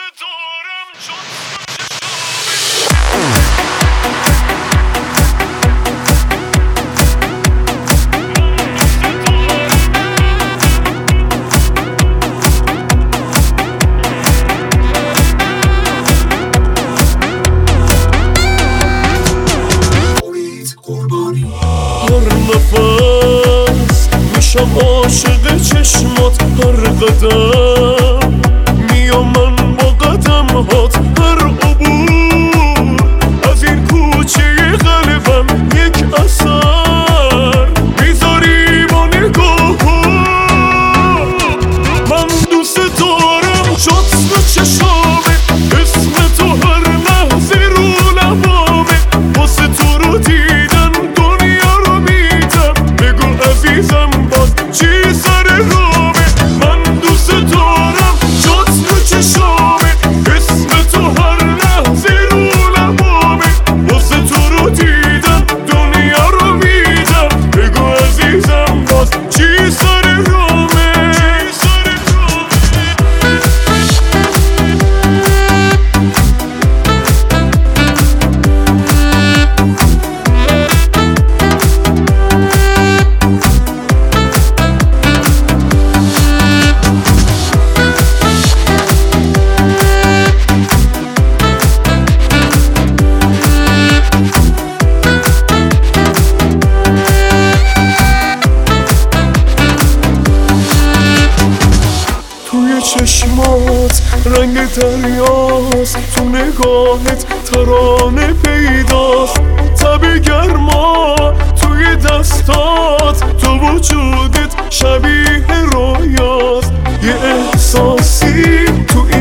نفس میشم عاشق چشمات، هر قدم میام من با قدم هات، هر عبور از این کوچه قلبم یک اثر میذاری با نگاه. من دوست دارم جات تو چشامه، اسم تو هر لحظه رو لبامه، واسه تو رو دیدن دنیا رو میدم، بگو عزیزم باز چی سر رامه. من دوست دارم جات تو چشامه، اسم تو هر لحظه رو لبامه، واسه تو رو دیدن دنیا رو میدم، بگو عزیزم باز چی سر رامه. توی چشمات رنگ دریاست، تو نگاهت ترانه پیداست، تب گرما توی دستات، تو وجودت شبیه رویاست، یه احساسی تو